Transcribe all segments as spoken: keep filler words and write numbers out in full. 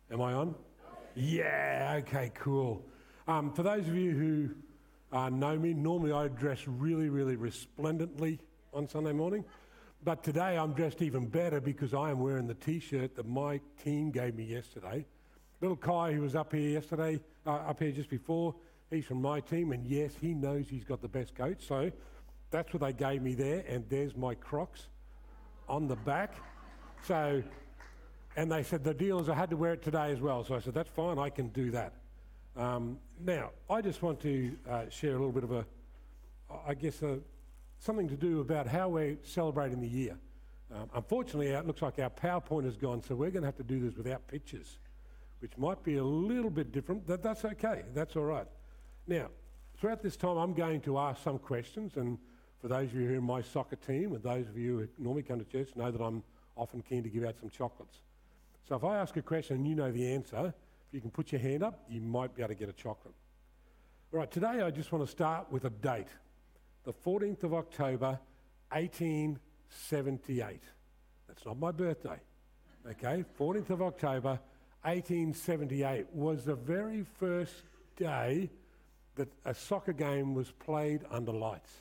Am I on? Yeah, okay, cool. Um, for those of you who uh, know me, normally I dress really, really resplendently on Sunday morning. But today I'm dressed even better because I am wearing the T-shirt that my team gave me yesterday. Little Kai, who was up here yesterday, uh, up here just before, he's from my team, and yes, he knows he's got the best coat. So that's what they gave me there, and there's my Crocs on the back. So, and they said the deal is I had to wear it today as well. So I said, that's fine, I can do that. Um, now, I just want to uh, share a little bit of a, I guess, a, something to do about how we're celebrating the year. Um, unfortunately, it looks like our PowerPoint has gone, so we're going to have to do this without pictures, which might be a little bit different. That, that's okay, that's all right. Now, throughout this time, I'm going to ask some questions, and for those of you who are in my soccer team, and those of you who normally come to church, know that I'm often keen to give out some chocolates. So if I ask a question and you know the answer, if you can put your hand up, you might be able to get a chocolate. All right, today I just want to start with a date. The fourteenth of October, eighteen seventy-eight. That's not my birthday, okay? fourteenth of October, eighteen seventy-eight was the very first day that a soccer game was played under lights.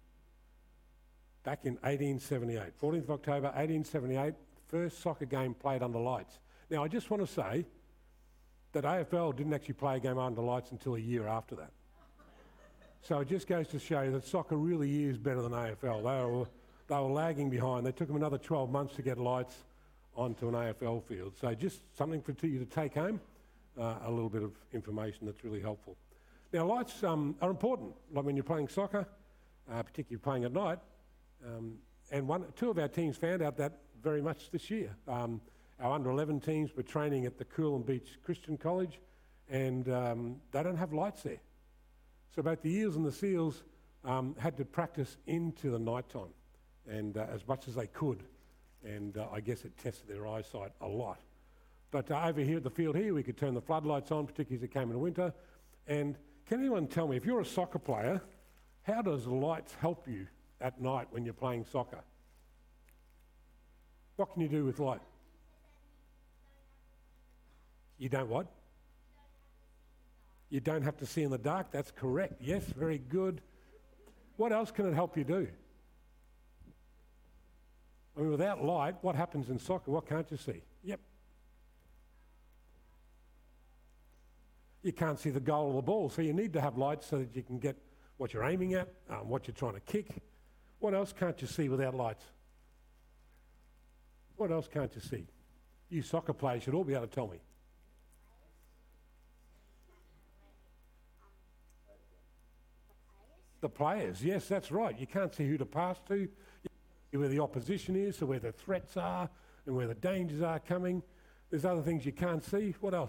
Back in eighteen seventy-eight. fourteenth of October, eighteen seventy-eight, first soccer game played under lights. Now, I just want to say that A F L didn't actually play a game under lights until a year after that. So it just goes to show you that soccer really is better than A F L. They were, they were lagging behind. They took them another twelve months to get lights onto an A F L field. So just something for you to take home, uh, a little bit of information that's really helpful. Now, lights um, are important, like when you're playing soccer, uh, particularly playing at night. Um, and one, two of our teams found out that very much this year. Um, our under eleven teams were training at the Coolum Beach Christian College, and um, they don't have lights there. So both the Eels and the Seals um, had to practice into the night time, and uh, as much as they could. And uh, I guess it tested their eyesight a lot. But uh, over here at the field here, we could turn the floodlights on, particularly as it came in the winter. And can anyone tell me, if you're a soccer player, how does lights help you at night when you're playing soccer? What can you do with light? You don't what? You don't have to see in the dark. That's correct. Yes, very good. What else can it help you do? I mean, without light, what happens in soccer? What can't you see? Yep. You can't see the goal of the ball, so you need to have lights so that you can get what you're aiming at, um, what you're trying to kick. What else can't you see without lights? What else can't you see? You soccer players should all be able to tell me. The players, yes, that's right. You can't see who to pass to, where the opposition is, or where the threats are, and where the dangers are coming. There's other things you can't see. What else?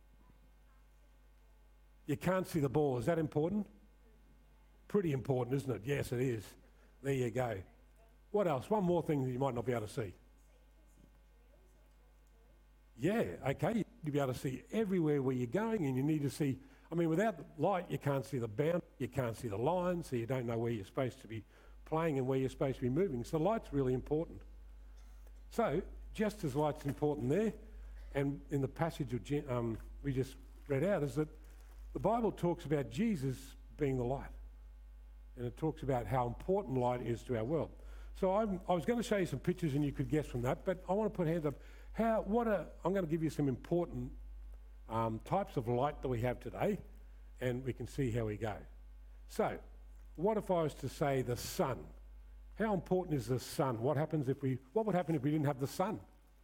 You can't see the ball. Is that important? Pretty important, isn't it? Yes, it is. There you go. What else? One more thing that you might not be able to see. Yeah, okay. You'll be able to see everywhere where you're going, and you need to see. I mean, without light, you can't see the bound, you can't see the line, so you don't know where you're supposed to be playing and where you're supposed to be moving. So light's really important. So, just as light's important there, and in the passage of um, we just read out, is that the Bible talks about Jesus being the light. And it talks about how important light is to our world. So I'm, I was going to show you some pictures and you could guess from that, but I want to put hands up. How, what are, I'm going to give you some important um, types of light that we have today, and we can see how we go. So, what if I was to say the sun? How important is the sun? What happens if we, what would happen if we didn't have the sun?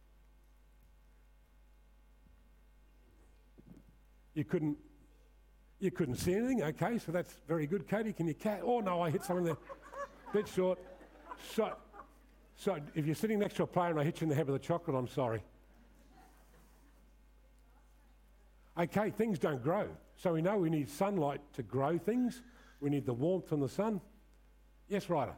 You couldn't, you couldn't see anything? Okay, so that's very good. Katie, can you catch? Oh no, I hit something there. Bit short. So, so if you're sitting next to a player and I hit you in the head with a chocolate, I'm sorry. Okay, things don't grow. So we know we need sunlight to grow things. We need the warmth from the sun. Yes, Ryder?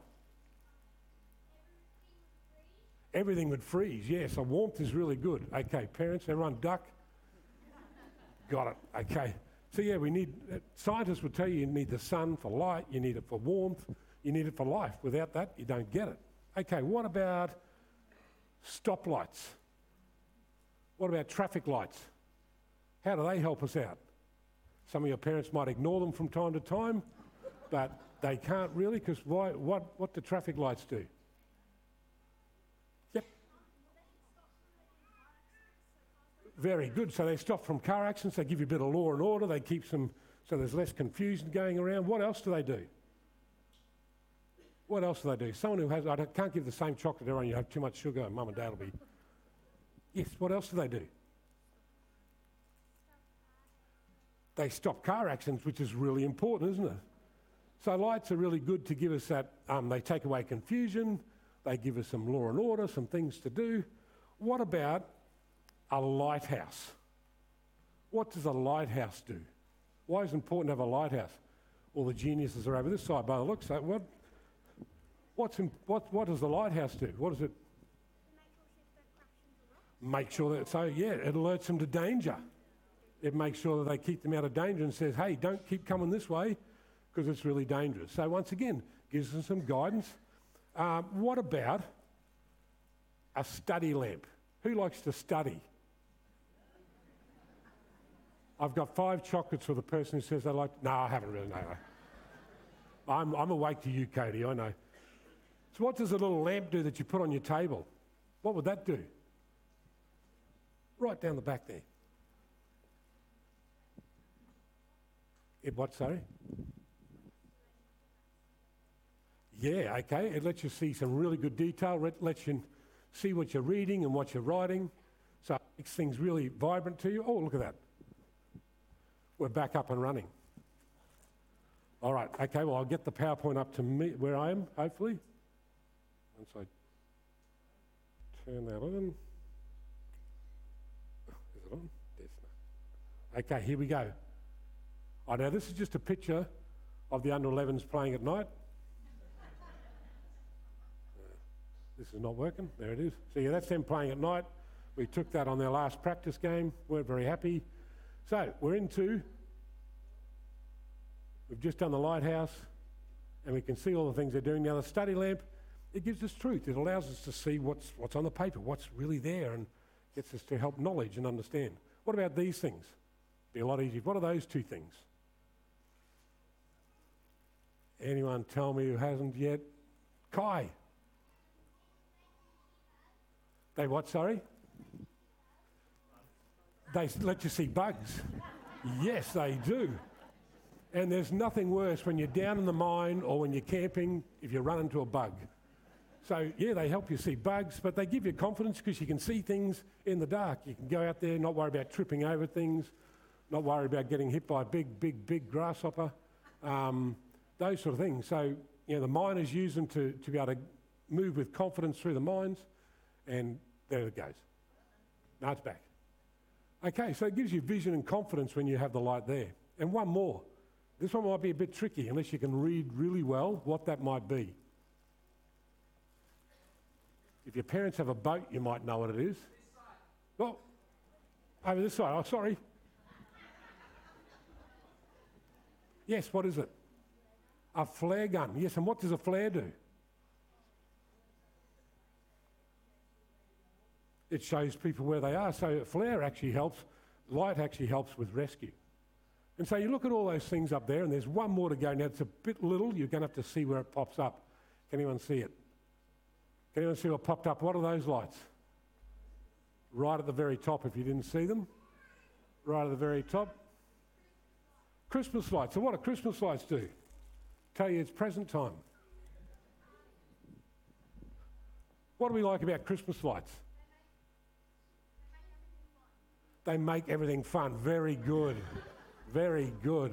Everything would freeze, yes. So warmth is really good. Okay, parents, everyone duck. Got it, okay. So yeah, we need, uh, scientists would tell you you need the sun for light, you need it for warmth, you need it for life. Without that, you don't get it. Okay, what about stoplights? What about traffic lights? How do they help us out? Some of your parents might ignore them from time to time, but they can't really, because why? What, what do traffic lights do? Yep. Very good. So they stop from car accidents, they give you a bit of law and order, they keep some, so there's less confusion going around. What else do they do? What else do they do? Someone who has, I don't- can't give the same chocolate to everyone, you have too much sugar, and mum and dad will be... Yes, what else do they do? They stop car accidents, which is really important, isn't it? So lights are really good to give us that, um, they take away confusion, they give us some law and order, some things to do. What about a lighthouse? What does a lighthouse do? Why is it important to have a lighthouse? All the geniuses are over this side by the looks. So what, what's in, what, what does the lighthouse do? What does it? Make sure that, so yeah, it alerts them to danger. It makes sure that they keep them out of danger and says, hey, don't keep coming this way because it's really dangerous. So once again, gives them some guidance. Um, what about a study lamp? Who likes to study? I've got five chocolates for the person who says they like... No, I haven't really, no. no. I'm, I'm awake to you, Katie, I know. So what does a little lamp do that you put on your table? What would that do? Right down the back there. It what, sorry? Yeah, okay. It lets you see some really good detail. It lets you see what you're reading and what you're writing. So it makes things really vibrant to you. Oh, look at that. We're back up and running. All right, okay, well, I'll get the PowerPoint up to me where I am, hopefully. Once I turn that on. Is it on? Yes, no. Okay, here we go. Oh, now this is just a picture of the under elevens playing at night. Uh, this is not working. There it is. So yeah, that's them playing at night. We took that on their last practice game. Weren't very happy. So we're into, we've just done the lighthouse, and we can see all the things they're doing. Now the study lamp, it gives us truth. It allows us to see what's, what's on the paper, what's really there, and gets us to help knowledge and understand. What about these things? Be a lot easier. What are those two things? Anyone tell me who hasn't yet? Kai. They what, sorry? They let you see bugs. Yes, they do. And there's nothing worse when you're down in the mine or when you're camping if you run into a bug. So, yeah, they help you see bugs, but they give you confidence because you can see things in the dark. You can go out there, not worry about tripping over things, not worry about getting hit by a big, big, big grasshopper, um, those sort of things. So, you know, the miners use them to, to be able to move with confidence through the mines, and there it goes. Now it's back. Okay, so it gives you vision and confidence when you have the light there. And one more. This one might be a bit tricky unless you can read really well what that might be. If your parents have a boat, you might know what it is. Oh, over this side. Oh, sorry. Yes, what is it? A flare gun. Yes, and what does a flare do? It shows people where they are. So a flare actually helps, light actually helps with rescue. And so you look at all those things up there, and there's one more to go. Now, it's a bit little. You're going to have to see where it pops up. Can anyone see it? Can anyone see what popped up? What are those lights? Right at the very top, if you didn't see them. Right at the very top. Christmas lights. So what do Christmas lights do? Tell you it's present time. What do we like about Christmas lights? They make everything fun. Very good. Very good.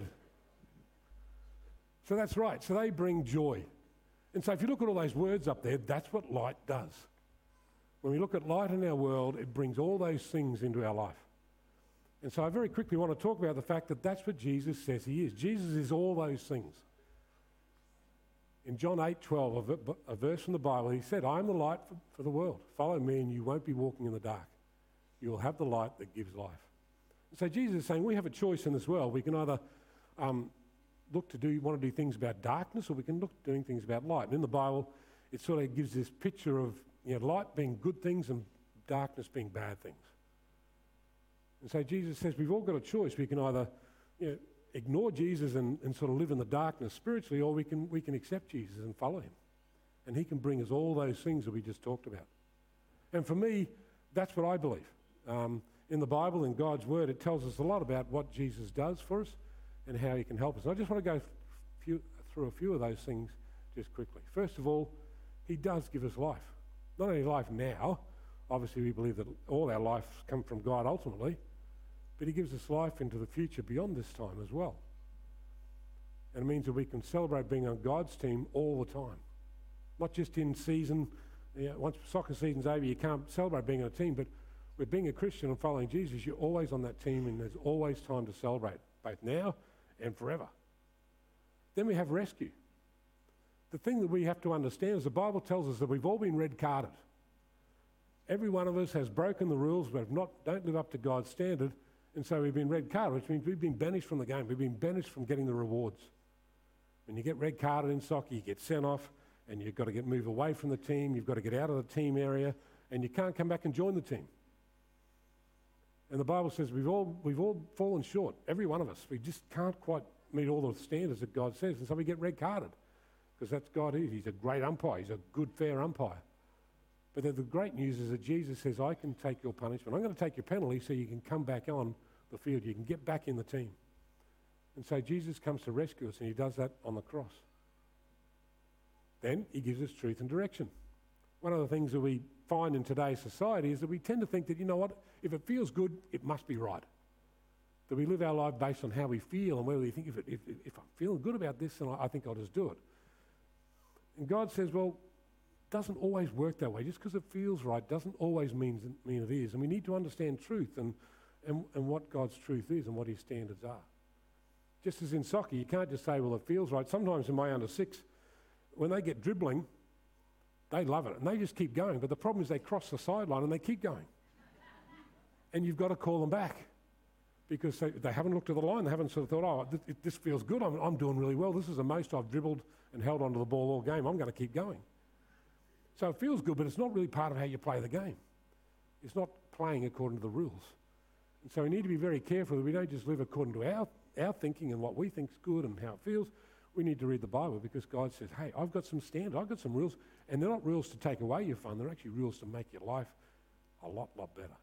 So that's right. So they bring joy. And so if you look at all those words up there, that's what light does. When we look at light in our world, it brings all those things into our life. And so I very quickly want to talk about the fact that that's what Jesus says he is. Jesus is all those things. In John eight twelve, a, a verse from the Bible, he said, I am the light for, for the world. Follow me and you won't be walking in the dark. You will have the light that gives life. And so Jesus is saying we have a choice in this world. We can either um, look to do, want to do things about darkness, or we can look at doing things about light. And in the Bible, it sort of gives this picture of, you know, light being good things and darkness being bad things. And so Jesus says we've all got a choice. We can either, you know, ignore Jesus and, and sort of live in the darkness spiritually, or we can we can accept Jesus and follow him. And he can bring us all those things that we just talked about. And for me, that's what I believe. Um, in the Bible, in God's Word, it tells us a lot about what Jesus does for us and how he can help us. And I just want to go few, through a few of those things just quickly. First of all, he does give us life. Not only life now, obviously we believe that all our lives come from God ultimately, but he gives us life into the future beyond this time as well. And it means that we can celebrate being on God's team all the time. Not just in season, you know, once soccer season's over, you can't celebrate being on a team, but with being a Christian and following Jesus, you're always on that team and there's always time to celebrate, both now and forever. Then we have rescue. The thing that we have to understand is the Bible tells us that we've all been red carded. Every one of us has broken the rules, but not, don't live up to God's standard, and so we've been red carded, which means we've been banished from the game. We've been banished from getting the rewards. When you get red carded in soccer, you get sent off, and you've got to get moved away from the team, you've got to get out of the team area, and you can't come back and join the team. And the Bible says we've all we've all fallen short, every one of us. We just can't quite meet all the standards that God says, and so we get red carded, because that's God. He's a great umpire. He's a good, fair umpire. But then the great news is that Jesus says, I can take your punishment. I'm going to take your penalty so you can come back on the field. You can get back in the team. And so Jesus comes to rescue us, and he does that on the cross. Then he gives us truth and direction. One of the things that we find in today's society is that we tend to think that, you know what, if it feels good, it must be right. That we live our life based on how we feel and whether we think, if, it, if, if I'm feeling good about this, then I, I think I'll just do it. And God says, well, it doesn't always work that way. Just because it feels right doesn't always mean, mean it is. And we need to understand truth and, and, and what God's truth is and what his standards are. Just as in soccer, you can't just say, well, it feels right. Sometimes in my under six, when they get dribbling, they love it and they just keep going. But the problem is they cross the sideline and they keep going. And you've got to call them back because they, they haven't looked at the line. They haven't sort of thought, oh, th- this feels good. I'm, I'm doing really well. This is the most I've dribbled and held onto the ball all game. I'm going to keep going. So it feels good, but it's not really part of how you play the game. It's not playing according to the rules. And so we need to be very careful that we don't just live according to our, our thinking and what we think is good and how it feels. We need to read the Bible because God says, hey, I've got some standards, I've got some rules, and they're not rules to take away your fun, they're actually rules to make your life a lot, lot better.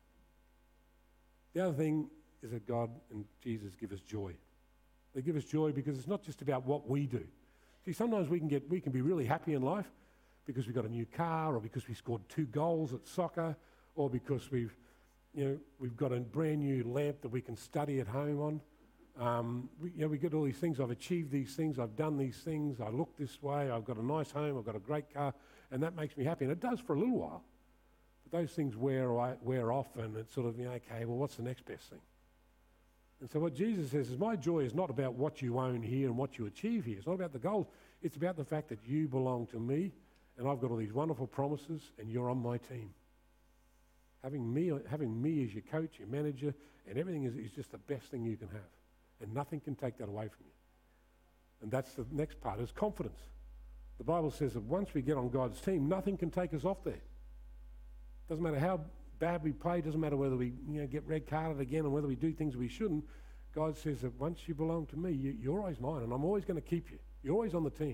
The other thing is that God and Jesus give us joy. They give us joy because it's not just about what we do. See, sometimes we can get we can be really happy in life because we've got a new car, or because we scored two goals at soccer, or because we've you know we've got a brand new lamp that we can study at home on. Um, we, you know, we get all these things. I've achieved these things. I've done these things. I look this way. I've got a nice home. I've got a great car, and that makes me happy. And it does for a little while. But those things wear wear off, and it's sort of, you know, okay, well, what's the next best thing? And so what Jesus says is, my joy is not about what you own here and what you achieve here. It's not about the goals. It's about the fact that you belong to me, and I've got all these wonderful promises, and you're on my team. Having me, having me as your coach, your manager, and everything is, is just the best thing you can have. And nothing can take that away from you. And that's the next part, is confidence. The Bible says that once we get on God's team, nothing can take us off there. Doesn't matter how bad we play, doesn't matter whether we you know, get red carded again and whether we do things we shouldn't. God says that once you belong to me, you, you're always mine, and I'm always going to keep you. You're always on the team.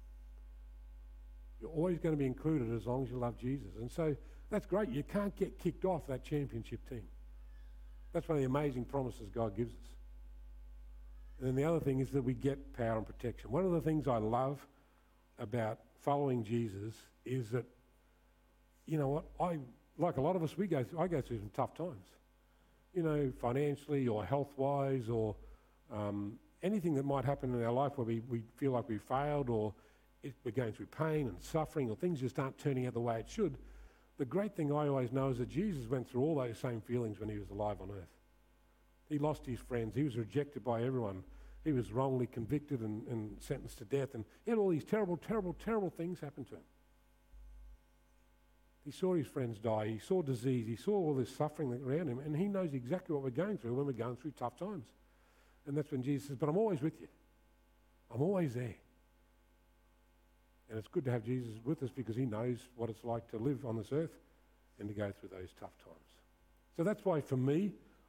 You're always going to be included as long as you love Jesus. And so that's great. You can't get kicked off that championship team. That's one of the amazing promises God gives us. And then the other thing is that we get power and protection. One of the things I love about following Jesus is that, you know what, I, like a lot of us, we go through, I go through some tough times. You know, financially or health-wise, or um, anything that might happen in our life where we, we feel like we failed, or it, we're going through pain and suffering, or things just aren't turning out the way it should. The great thing I always know is that Jesus went through all those same feelings when he was alive on earth. He lost his friends. He was rejected by everyone. He was wrongly convicted and, and sentenced to death. And he had all these terrible, terrible, terrible things happen to him. He saw his friends die. He saw disease. He saw all this suffering around him. And he knows exactly what we're going through when we're going through tough times. And that's when Jesus says, but I'm always with you. I'm always there. And it's good to have Jesus with us because he knows what it's like to live on this earth and to go through those tough times. So that's why, for me,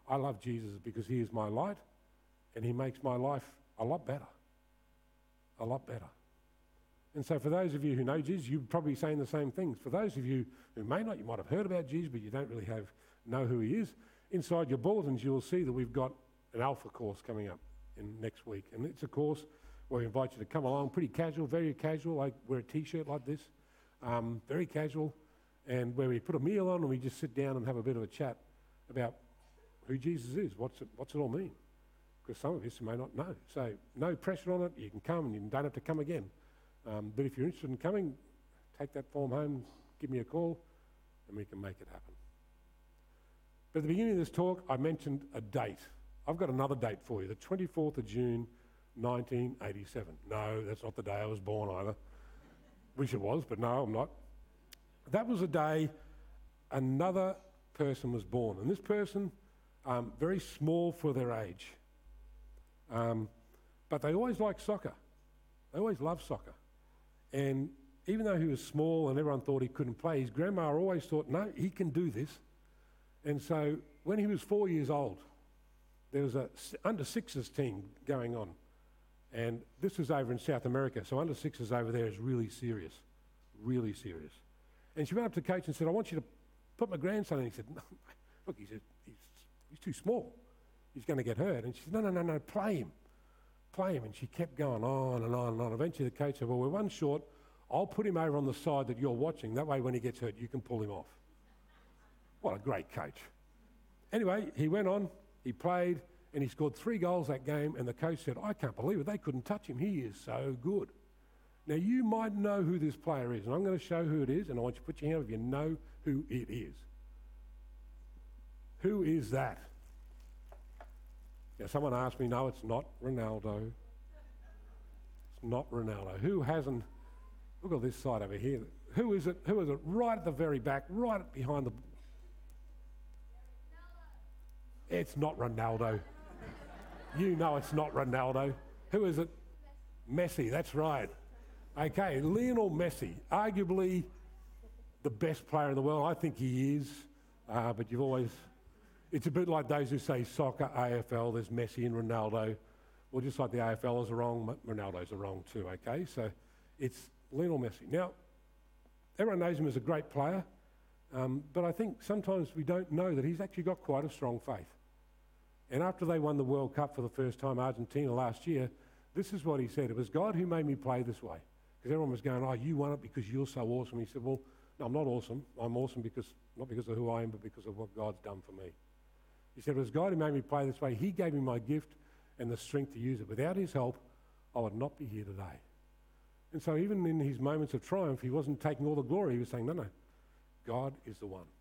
I love Jesus because he is my light and he makes my life a lot better. A lot better. And so for those of you who know Jesus, you're probably saying the same things. For those of you who may not, you might have heard about Jesus, but you don't really have know who he is. Inside your bulletins, you'll see that we've got an Alpha course coming up in next week. And it's a course where we invite you to come along, pretty casual, very casual. Like wear a T-shirt like this, um, very casual, and where we put a meal on and we just sit down and have a bit of a chat about who Jesus is, what's it, what's it all mean? Because some of us may not know. So no pressure on it. You can come and you don't have to come again. Um, but if you're interested in coming, take that form home, give me a call, and we can make it happen. But at the beginning of this talk, I mentioned a date. I've got another date for you, the twenty-fourth of June, nineteen eighty-seven. No, that's not the day I was born either. Wish it was, but no, I'm not. That was the day another person was born. And this person, um, very small for their age. Um, but they always liked soccer. They always loved soccer. And even though he was small and everyone thought he couldn't play, his grandma always thought, no, he can do this. And so when he was four years old, there was a under sixes team going on. And this was over in South America, so under sixes over there is really serious, really serious. And she went up to the coach and said, I want you to put my grandson in. He said, no, look, he said, he's, he's too small. He's going to get hurt. And she said, no, no, no, no, play him. Play him. And she kept going on and on and on. Eventually the coach said, well, we're one short. I'll put him over on the side that you're watching. That way when he gets hurt, you can pull him off. What a great coach. Anyway, he went on, he played, and he scored three goals that game, and the coach said, I can't believe it. They couldn't touch him. He is so good. Now, you might know who this player is, and I'm going to show who it is, and I want you to put your hand up if you know who it is. Who is that? Now, someone asked me, no, it's not Ronaldo. It's not Ronaldo. Who hasn't... Look at this side over here. Who is it? Who is it? Right at the very back, right behind the... It's not Ronaldo. You know it's not Ronaldo. Who is it? Messi, that's right. Okay, Lionel Messi, arguably the best player in the world. I think he is, uh, but you've always... It's a bit like those who say soccer, A F L, there's Messi and Ronaldo. Well, just like the A F L is wrong, Ronaldo's are wrong too, okay? So it's Lionel Messi. Now, everyone knows him as a great player, um, but I think sometimes we don't know that he's actually got quite a strong faith. And after they won the World Cup for the first time, Argentina last year, this is what he said. It was God who made me play this way. Because everyone was going, oh, you won it because you're so awesome. He said, well, no, I'm not awesome. I'm awesome because not because of who I am, but because of what God's done for me. He said, it was God who made me play this way. He gave me my gift and the strength to use it. Without his help, I would not be here today. And so even in his moments of triumph, he wasn't taking all the glory. He was saying, no, no, God is the one.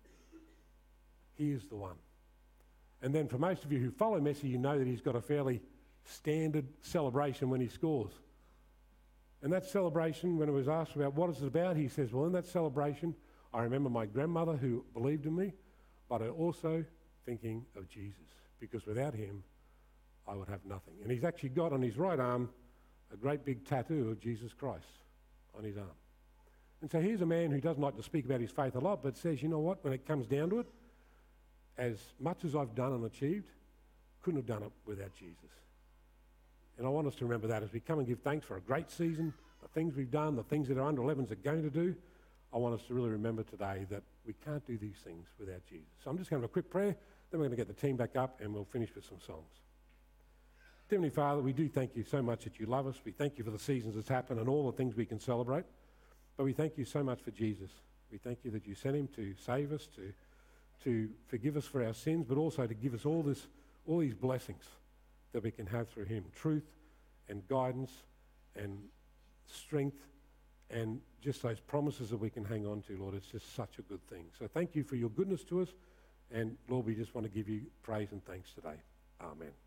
He is the one. And then for most of you who follow Messi, you know that he's got a fairly standard celebration when he scores. And that celebration, when it was asked about what is it about, he says, well, in that celebration, I remember my grandmother who believed in me, but I also thinking of Jesus, because without him, I would have nothing. And he's actually got on his right arm a great big tattoo of Jesus Christ on his arm. And so here's a man who doesn't like to speak about his faith a lot, but says, you know what, when it comes down to it, as much as I've done and achieved, couldn't have done it without Jesus. And I want us to remember that as we come and give thanks for a great season, the things we've done, the things that our under elevens are going to do. I want us to really remember today that we can't do these things without Jesus. So I'm just going to have a quick prayer, then we're going to get the team back up and we'll finish with some songs. Heavenly Father, we do thank you so much that you love us. We thank you for the seasons that's happened and all the things we can celebrate. But we thank you so much for Jesus. We thank you that you sent him to save us, to to forgive us for our sins, but also to give us all this, all these blessings that we can have through him. Truth and guidance and strength and just those promises that we can hang on to, Lord. It's just such a good thing. So thank you for your goodness to us. And Lord, we just want to give you praise and thanks today. Amen.